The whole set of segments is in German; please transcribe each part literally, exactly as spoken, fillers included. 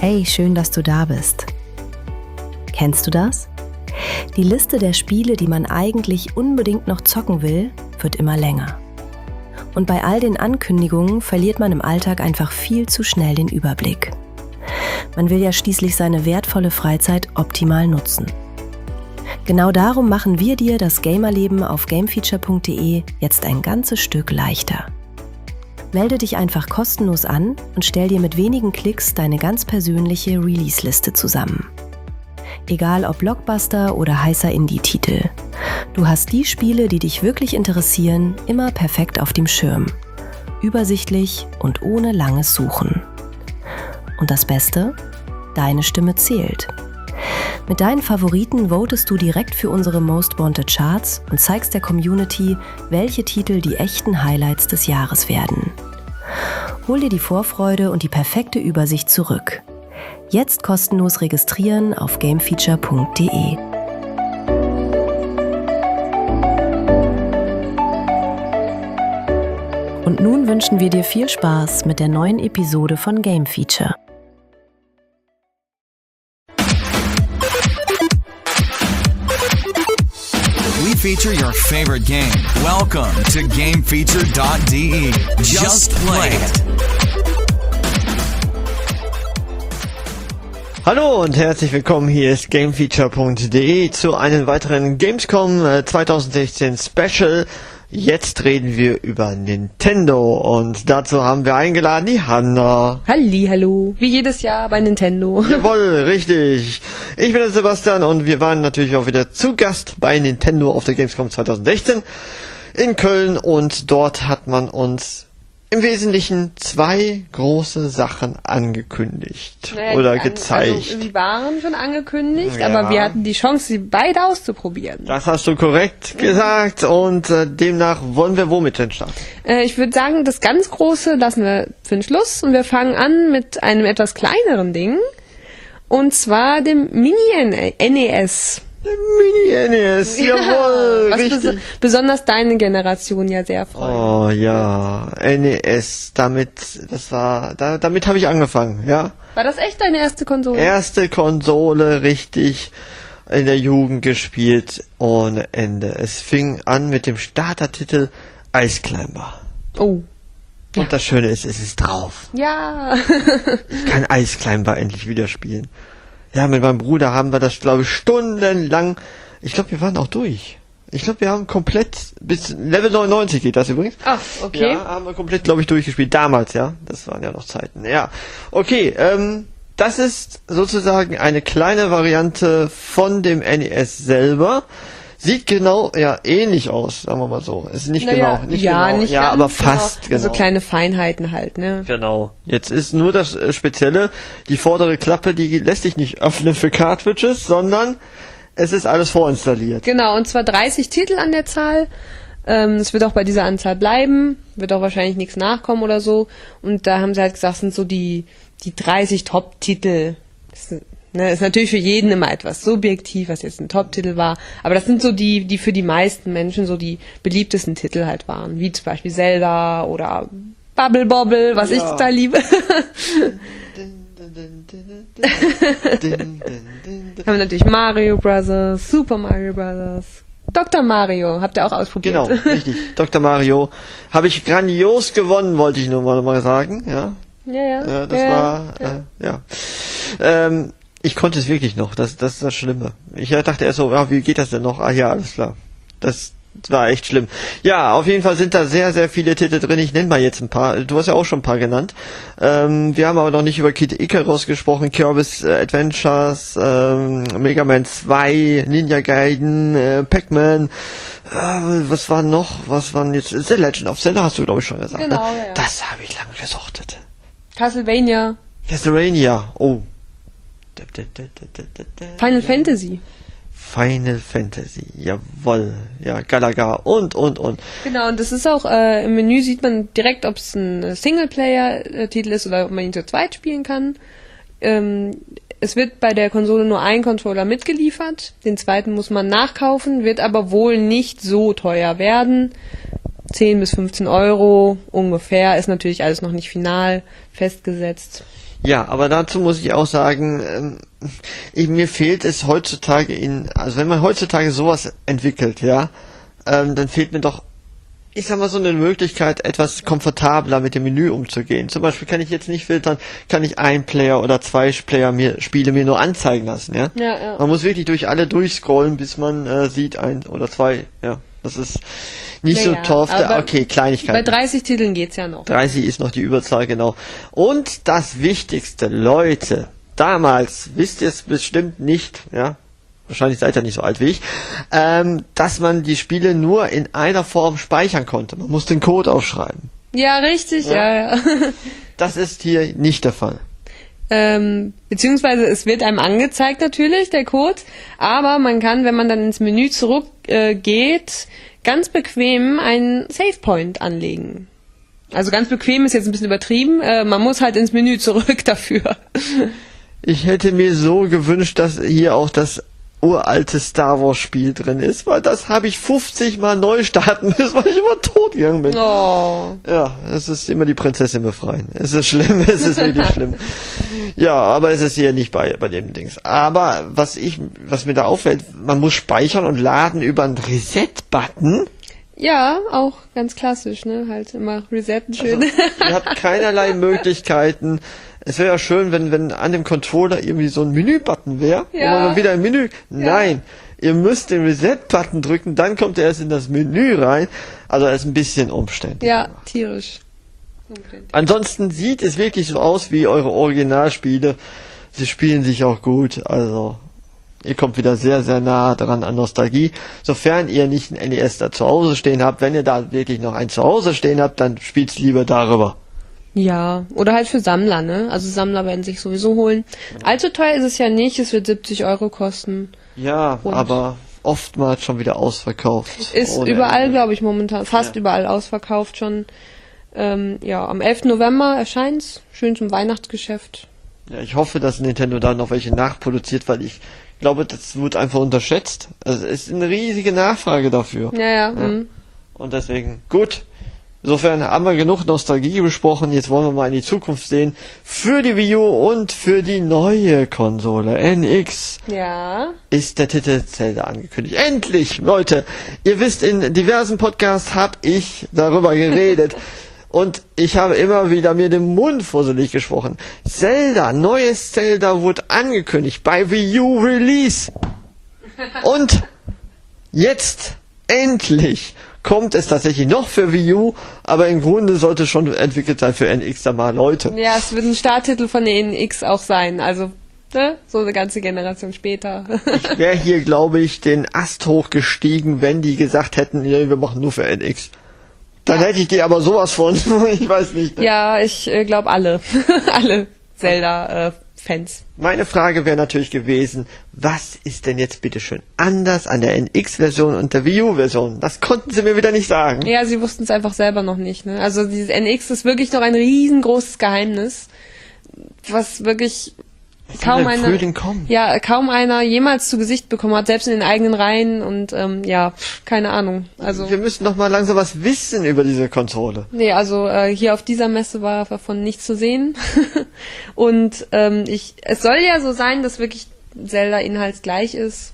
Hey, schön, dass du da bist. Kennst du das? Die Liste der Spiele, die man eigentlich unbedingt noch zocken will, wird immer länger. Und bei all den Ankündigungen verliert man im Alltag einfach viel zu schnell den Überblick. Man will ja schließlich seine wertvolle Freizeit optimal nutzen. Genau darum machen wir dir das Gamerleben auf gamefeature punkt de jetzt ein ganzes Stück leichter. Melde dich einfach kostenlos an und stell dir mit wenigen Klicks deine ganz persönliche Release-Liste zusammen. Egal ob Blockbuster oder heißer Indie-Titel. Du hast die Spiele, die dich wirklich interessieren, immer perfekt auf dem Schirm. Übersichtlich und ohne langes Suchen. Und das Beste? Deine Stimme zählt. Mit deinen Favoriten votest du direkt für unsere Most Wanted Charts und zeigst der Community, welche Titel die echten Highlights des Jahres werden. Hol dir die Vorfreude und die perfekte Übersicht zurück. Jetzt kostenlos registrieren auf gamefeature punkt de. Und nun wünschen wir dir viel Spaß mit der neuen Episode von Game Feature. We feature your favorite game. Welcome to gamefeature dot de. Just play it. Hallo und herzlich willkommen, hier ist gamefeature punkt de zu einem weiteren Gamescom zwanzig sechzehn Special. Jetzt reden wir über Nintendo und dazu haben wir eingeladen die Hanna. Hallihallo, wie jedes Jahr bei Nintendo. Jawohl, richtig. Ich bin der Sebastian und wir waren natürlich auch wieder zu Gast bei Nintendo auf der Gamescom zwanzig sechzehn in Köln und dort hat man uns im Wesentlichen zwei große Sachen angekündigt naja, oder an, gezeigt. Also, sie waren schon angekündigt, Ja. aber wir hatten die Chance, sie beide auszuprobieren. Das hast du korrekt gesagt und äh, demnach wollen wir womit denn starten? Äh, ich würde sagen, das ganz Große lassen wir für den Schluss und wir fangen an mit einem etwas kleineren Ding und zwar dem Mini-N E S. Mini-N E S, jawohl, was richtig. bes- besonders deine Generation ja sehr freut. Oh ja, N E S, damit, das war, da, damit habe ich angefangen, ja. War das echt deine erste Konsole? Erste Konsole richtig in der Jugend gespielt, ohne Ende. Es fing an mit dem Startertitel Ice Climber. Oh. Und das Schöne ist, es ist drauf. Ja. Ich kann Ice Climber endlich wieder spielen. Ja, mit meinem Bruder haben wir das, glaube ich, stundenlang. Ich glaube, wir waren auch durch. Ich glaube, wir haben komplett, bis Level neunundneunzig geht das übrigens. Ach, okay. Ja, haben wir komplett, glaube ich, durchgespielt. Damals, ja. Das waren ja noch Zeiten. Ja. Okay, ähm, das ist sozusagen eine kleine Variante von dem N E S selber. Sieht genau, ja, ähnlich aus, sagen wir mal so. Ist nicht Naja, genau, nicht ja, genau. nicht ja, ganz, aber fast, genau. So kleine Feinheiten halt, ne? Genau. Jetzt ist nur das äh, Spezielle, die vordere Klappe, die lässt sich nicht öffnen für Cartridges, sondern es ist alles vorinstalliert. Genau, und zwar dreißig Titel an der Zahl. Ähm, es wird auch bei dieser Anzahl bleiben, wird auch wahrscheinlich nichts nachkommen oder so. Und da haben sie halt gesagt, sind so die, die dreißig Top-Titel. Das ist, ne, ist natürlich für jeden immer etwas subjektiv, was jetzt ein Top-Titel war. Aber das sind so die, die für die meisten Menschen so die beliebtesten Titel halt waren. Wie zum Beispiel Zelda oder Bubble Bobble, was Ja. ich total liebe. Haben wir natürlich Mario Brothers, Super Mario Brothers, Doktor Mario, habt ihr auch ausprobiert? Genau, richtig. Doktor Mario habe ich grandios gewonnen, wollte ich nur mal, mal sagen. Ja, Ja, ja. ja das ja, war, ja. Äh, ja. Ähm, ich konnte es wirklich noch, das, das ist das Schlimme. Ich dachte erst so, ja, wie geht das denn noch? Ah ja, alles klar. Das war echt schlimm. Ja, auf jeden Fall sind da sehr, sehr viele Titel drin. Ich nenne mal jetzt ein paar. Du hast ja auch schon ein paar genannt. Ähm, wir haben aber noch nicht über Kid Icarus gesprochen, Kirby's äh, Adventures, ähm, Mega Man zwei, Ninja Gaiden, äh, Pac-Man. Äh, was war noch? Was waren jetzt? The Legend of Zelda hast du, glaube ich, schon gesagt. Genau, ne? ja, ja. Das habe ich lange gesuchtet. Castlevania, Castlevania. Oh. Final Fantasy. Final Fantasy, jawohl, ja, Galaga und, und, und. Genau, und das ist auch, äh, im Menü sieht man direkt, ob es ein Singleplayer-Titel ist oder ob man ihn zu zweit spielen kann. Ähm, es wird bei der Konsole nur ein Controller mitgeliefert, den zweiten muss man nachkaufen, wird aber wohl nicht so teuer werden. zehn bis fünfzehn Euro ungefähr, ist natürlich alles noch nicht final festgesetzt. Ja, aber dazu muss ich auch sagen, ähm, ich, mir fehlt es heutzutage in, also wenn man heutzutage sowas entwickelt, ja, ähm, dann fehlt mir doch, ich sag mal, so eine Möglichkeit, etwas komfortabler mit dem Menü umzugehen. Zum Beispiel kann ich jetzt nicht filtern, kann ich ein Player oder zwei Player mir Spiele mir nur anzeigen lassen, ja. Ja, ja. Man muss wirklich durch alle durchscrollen, bis man äh, sieht, ein oder zwei, ja. Das ist nicht Naja, so toll. aber Okay, Kleinigkeit. Bei dreißig Titeln geht's ja noch. dreißig ist noch die Überzahl, genau. Und das Wichtigste, Leute, damals, wisst ihr es bestimmt nicht, ja, wahrscheinlich seid ihr nicht so alt wie ich, ähm, dass man die Spiele nur in einer Form speichern konnte. Man muss den Code aufschreiben. Ja, richtig, ja, ja. ja. Das ist hier nicht der Fall. Ähm, beziehungsweise es wird einem angezeigt natürlich, der Code, aber man kann, wenn man dann ins Menü zurück äh, geht, ganz bequem einen Savepoint anlegen. Also ganz bequem ist jetzt ein bisschen übertrieben, äh, man muss halt ins Menü zurück dafür. Ich hätte mir so gewünscht, dass hier auch das uralte Star Wars Spiel drin ist, weil das habe ich fünfzig Mal neu starten müssen, weil ich immer tot gegangen bin. Oh. Ja, es ist immer die Prinzessin befreien. Es ist schlimm, es ist wirklich schlimm. Ja, aber es ist hier nicht bei, bei dem Dings. Aber was ich, was mir da auffällt, man muss speichern und laden über einen Reset-Button. Ja, auch ganz klassisch, ne? Halt immer resetten schön. Also, ihr habt keinerlei Möglichkeiten. Es wäre ja schön, wenn, wenn an dem Controller irgendwie so ein Menü-Button wäre, Ja. wo man dann wieder im Menü. Nein, ihr müsst den Reset-Button drücken, dann kommt er erst in das Menü rein. Also er ist ein bisschen umständlich. Ja, tierisch. Ansonsten sieht es wirklich so aus wie eure Originalspiele. Sie spielen sich auch gut, also ihr kommt wieder sehr, sehr nah dran an Nostalgie. Sofern ihr nicht ein N E S da zu Hause stehen habt, wenn ihr da wirklich noch ein zu Hause stehen habt, dann spielt's lieber darüber. Ja, oder halt für Sammler, ne? Also Sammler werden sich sowieso holen. Allzu teuer ist es ja nicht, es wird siebzig Euro kosten. Ja, Und aber oftmals schon wieder ausverkauft. Ist Ohne überall, Ende. glaube ich, momentan, fast Ja. überall ausverkauft schon. Ähm, ja, am elften November erscheint's, schön zum Weihnachtsgeschäft. Ja, ich hoffe, dass Nintendo da noch welche nachproduziert, weil ich glaube, das wird einfach unterschätzt. Also es ist eine riesige Nachfrage dafür. Ja, ja, mhm. Und deswegen, gut. Insofern haben wir genug Nostalgie besprochen. Jetzt wollen wir mal in die Zukunft sehen. Für die Wii U und für die neue Konsole N X Ja. ist der Titel Zelda angekündigt. Endlich, Leute! Ihr wisst, in diversen Podcasts habe ich darüber geredet. Und ich habe immer wieder mir den Mund fusselig gesprochen. Zelda, neues Zelda wurde angekündigt bei Wii U Release. Und jetzt, endlich, kommt es tatsächlich noch für Wii U, aber im Grunde sollte es schon entwickelt sein für N X da mal, Leute. Ja, es wird ein Starttitel von der N X auch sein, also, ne? So eine ganze Generation später. Ich wäre hier, glaube ich, den Ast hochgestiegen, wenn die gesagt hätten, nee, wir machen nur für N X. Dann Ja. hätte ich die aber sowas von, ich weiß nicht. Ja, ich äh, glaube alle. alle Zelda-Fans. Meine Frage wäre natürlich gewesen, was ist denn jetzt bitteschön anders an der N X-Version und der Wii U-Version? Das konnten sie mir wieder nicht sagen. Ja, sie wussten es einfach selber noch nicht, ne? Also dieses N X ist wirklich noch ein riesengroßes Geheimnis, was wirklich kaum im einer, Frühling kommen. ja, kaum einer jemals zu Gesicht bekommen hat, selbst in den eigenen Reihen und ähm, ja, pff, keine Ahnung. Also Wir müssen noch mal langsam was wissen über diese Konsole. nee, also äh, hier auf dieser Messe war davon nichts zu sehen. Und ähm, ich, es soll ja so sein, dass wirklich Zelda inhaltsgleich ist.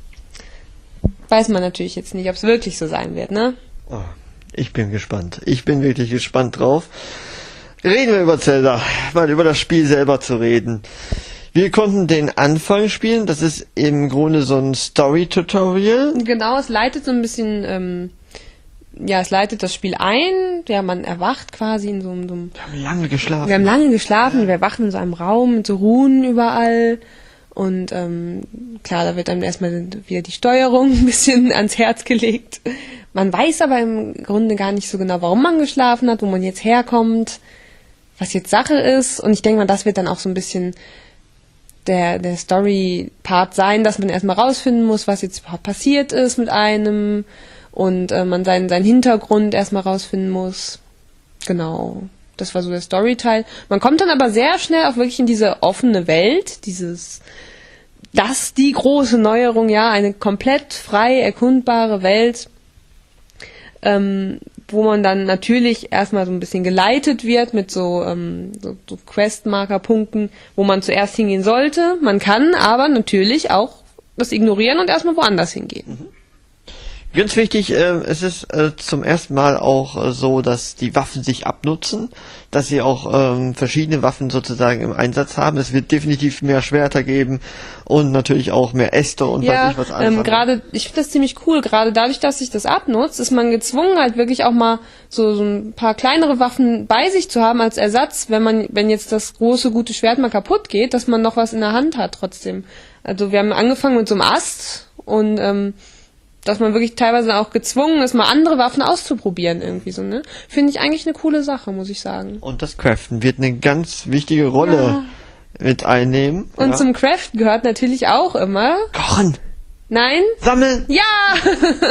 Weiß man natürlich jetzt nicht, ob es wirklich so sein wird, ne? Oh, ich bin gespannt. Ich bin wirklich gespannt drauf. Reden wir über Zelda, mal über das Spiel selber zu reden. Wir konnten den Anfang spielen, das ist im Grunde so ein Story-Tutorial. Genau, es leitet so ein bisschen, ähm, ja, es leitet das Spiel ein. Ja, man erwacht quasi in so, einem- so einem... Wir haben lange geschlafen. Wir haben lange geschlafen, wir wachen in so einem Raum mit so Runen überall. Und ähm, klar, da wird einem erstmal wieder die Steuerung ein bisschen ans Herz gelegt. Man weiß aber im Grunde gar nicht so genau, warum man geschlafen hat, wo man jetzt herkommt, was jetzt Sache ist. Und ich denke mal, das wird dann auch so ein bisschen der, der Story-Part sein, dass man erstmal rausfinden muss, was jetzt überhaupt passiert ist mit einem und äh, man seinen, seinen Hintergrund erstmal rausfinden muss. Genau. Das war so der Story-Teil. Man kommt dann aber sehr schnell auch wirklich in diese offene Welt, dieses, das die große Neuerung, ja, eine komplett frei erkundbare Welt, ähm, wo man dann natürlich erstmal so ein bisschen geleitet wird mit so, ähm, so, so Questmarker-Punkten, wo man zuerst hingehen sollte. Man kann aber natürlich auch das ignorieren und erstmal woanders hingehen. Mhm. Ganz wichtig, äh, es ist äh, zum ersten Mal auch äh, so, dass die Waffen sich abnutzen, dass sie auch ähm, verschiedene Waffen sozusagen im Einsatz haben. Es wird definitiv mehr Schwerter geben und natürlich auch mehr Äste und ja, weiß ich was alles. Ähm, gerade, ich finde das ziemlich cool. Gerade dadurch, dass sich das abnutzt, ist man gezwungen, halt wirklich auch mal so, so ein paar kleinere Waffen bei sich zu haben als Ersatz, wenn man, wenn jetzt das große gute Schwert mal kaputt geht, dass man noch was in der Hand hat trotzdem. Also wir haben angefangen mit so einem Ast und ähm, dass man wirklich teilweise auch gezwungen ist, mal andere Waffen auszuprobieren irgendwie so, ne? Finde ich eigentlich eine coole Sache, muss ich sagen. Und das Craften wird eine ganz wichtige Rolle Ja. mit einnehmen. Und ja. zum Craften gehört natürlich auch immer... Kochen, Nein? sammeln. Ja!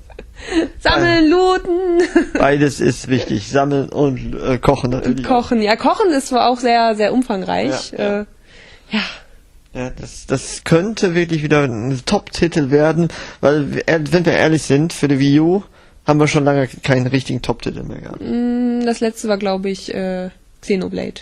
Sammeln, looten, Beides ist wichtig. Sammeln und äh, kochen natürlich. kochen. Ja, Kochen ist zwar auch sehr, sehr umfangreich. Ja, ja. Äh, ja. Ja, das, das könnte wirklich wieder ein Top-Titel werden, weil, wenn wir ehrlich sind, für die Wii U haben wir schon lange keinen richtigen Top-Titel mehr gehabt. Das letzte war, glaube ich, äh, Xenoblade.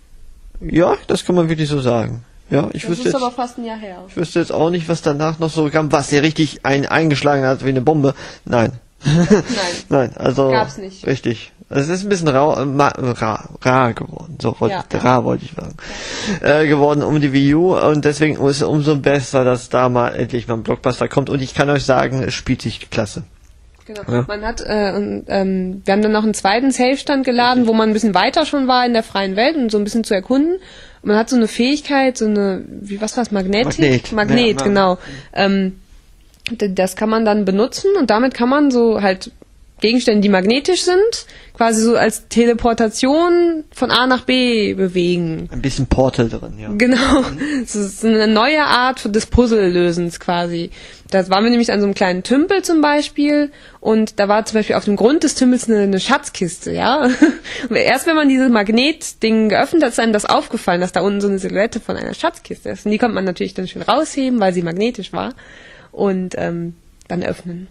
Ja, das kann man wirklich so sagen. Ja, ich Das wüsste ist jetzt, aber fast ein Jahr her. ich wüsste jetzt auch nicht, was danach noch so kam, was hier richtig ein, eingeschlagen hat wie eine Bombe. Nein. Nein. Nein, also. Gab's nicht. Richtig. Es ist ein bisschen rau, äh, ma, rar, rar geworden. So, wollte Ja. ich, rar wollte ich sagen. Äh, geworden um die Wii U und deswegen ist es umso besser, dass da mal endlich mal ein Blockbuster kommt und ich kann euch sagen, es spielt sich klasse. Genau. Ja. Man hat, äh, und, ähm, wir haben dann noch einen zweiten Save-Stand geladen, wo man ein bisschen weiter schon war in der freien Welt und so ein bisschen zu erkunden. Und man hat so eine Fähigkeit, so eine, wie, was war's, Magnetik? Magnet. Magnet, Ja, genau. Ähm, d- das kann man dann benutzen und damit kann man so halt Gegenstände, die magnetisch sind, quasi so als Teleportation von A nach B bewegen. Ein bisschen Portal drin, ja. Genau. Das ist eine neue Art des Puzzlelösens quasi. Da waren wir nämlich an so einem kleinen Tümpel zum Beispiel und da war zum Beispiel auf dem Grund des Tümpels eine, eine Schatzkiste, ja. Und erst wenn man dieses Magnetding geöffnet hat, ist einem das aufgefallen, dass da unten so eine Silhouette von einer Schatzkiste ist. Und die konnte man natürlich dann schön rausheben, weil sie magnetisch war und ähm, dann öffnen.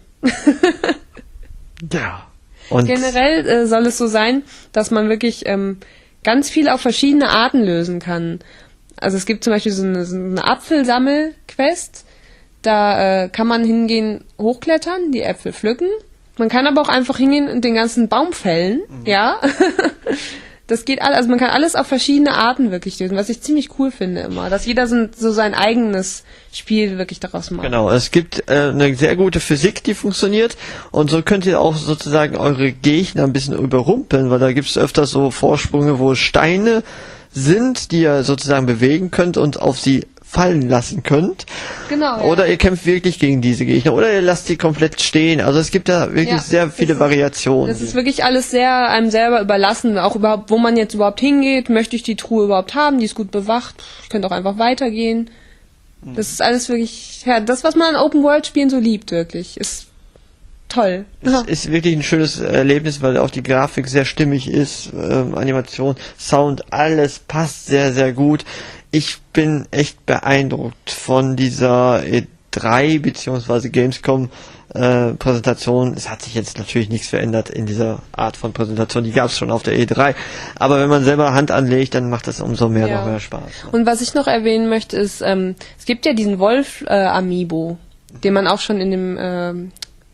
Ja. Und Generell äh, soll es so sein, dass man wirklich ähm, ganz viel auf verschiedene Arten lösen kann. Also es gibt zum Beispiel so eine, so eine Apfelsammel-Quest. Da äh, kann man hingehen, hochklettern, die Äpfel pflücken. Man kann aber auch einfach hingehen und den ganzen Baum fällen. Mhm. Ja. Das geht alles, also man kann alles auf verschiedene Arten wirklich lösen, was ich ziemlich cool finde immer, dass jeder so, so sein eigenes Spiel wirklich daraus macht. Genau, es gibt äh, eine sehr gute Physik, die funktioniert und so könnt ihr auch sozusagen eure Gegner ein bisschen überrumpeln, weil da gibt es öfter so Vorsprünge, wo Steine sind, die ihr sozusagen bewegen könnt und auf sie fallen lassen könnt. Genau. Ja. Oder ihr kämpft wirklich gegen diese Gegner oder ihr lasst sie komplett stehen. Also es gibt da wirklich Ja, sehr viele das ist, Variationen. Das ist wirklich alles sehr einem selber überlassen, auch überhaupt, wo man jetzt überhaupt hingeht, möchte ich die Truhe überhaupt haben, die ist gut bewacht, ich könnte auch einfach weitergehen. Das ist alles wirklich, ja, das, was man an Open-World-Spielen so liebt, wirklich, ist toll. Es ist wirklich ein schönes Erlebnis, weil auch die Grafik sehr stimmig ist, ähm, Animation, Sound, alles passt sehr, sehr gut. Ich bin echt beeindruckt von dieser E drei beziehungsweise Gamescom äh, Präsentation. Es hat sich jetzt natürlich nichts verändert in dieser Art von Präsentation. Die gab es schon auf der E drei. Aber wenn man selber Hand anlegt, dann macht das umso mehr Ja. noch mehr Spaß. Ne? Und was ich noch erwähnen möchte, ist, ähm, es gibt ja diesen Wolf-Amiibo, äh, den man auch schon in dem ähm,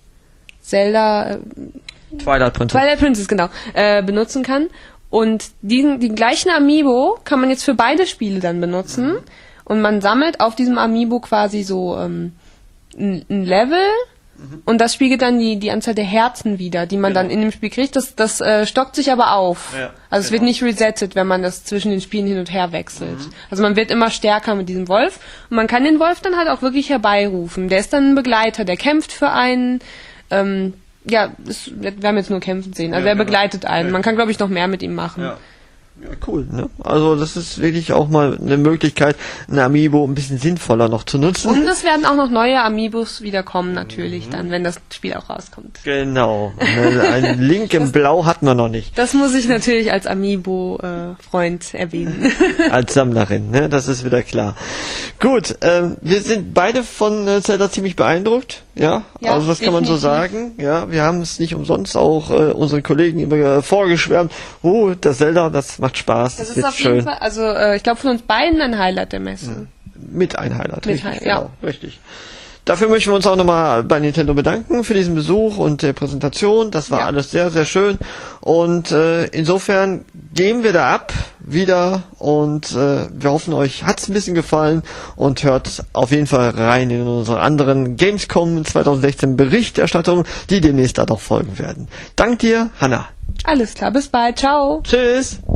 Zelda äh, Twilight Princess. Twilight Princess, genau, äh, benutzen kann. Und diesen, den gleichen Amiibo kann man jetzt für beide Spiele dann benutzen. Mhm. Und man sammelt auf diesem Amiibo quasi so ähm, ein, ein Level. Mhm. Und das spiegelt dann die, die Anzahl der Herzen wieder, die man Genau. dann in dem Spiel kriegt. Das, das äh, stockt sich aber auf. Ja, also es genau. wird nicht resettet, wenn man das zwischen den Spielen hin und her wechselt. Mhm. Also man wird immer stärker mit diesem Wolf. Und man kann den Wolf dann halt auch wirklich herbeirufen. Der ist dann ein Begleiter, der kämpft für einen. Ähm, ja, es, wir haben jetzt nur kämpfen sehen. Also Ja, er genau. begleitet einen. Ja. Man kann, glaube ich, noch mehr mit ihm machen. Ja. Ja, cool, ne? Also das ist wirklich auch mal eine Möglichkeit, ein Amiibo ein bisschen sinnvoller noch zu nutzen. Und es werden auch noch neue Amiibos wieder kommen, natürlich, mhm. dann, wenn das Spiel auch rauskommt. Genau. Ein Link im Blau hatten wir noch nicht. Das muss ich natürlich als Amiibo-Freund äh, erwähnen. Als Sammlerin, ne? Das ist wieder klar. Gut, ähm, wir sind beide von äh, Zelda ziemlich beeindruckt, ja? ja also das kann man so sagen. Ja, wir haben es nicht umsonst auch äh, unseren Kollegen immer äh, vorgeschwärmt. Oh, das Zelda, das macht Spaß. Das, das ist wird auf schön. Jeden Fall, also äh, ich glaube von uns beiden ein Highlight der Messe. Mit ein Highlight, Mit richtig. Hi- genau, ja. richtig. Dafür möchten wir uns auch nochmal bei Nintendo bedanken für diesen Besuch und der Präsentation. Das war ja. alles sehr, sehr schön. Und äh, insofern gehen wir da ab wieder und äh, wir hoffen, euch hat's ein bisschen gefallen und hört auf jeden Fall rein in unsere anderen Gamescom zwanzig sechzehn Berichterstattungen, die demnächst da noch folgen werden. Dank dir, Hanna. Alles klar, bis bald. Ciao. Tschüss.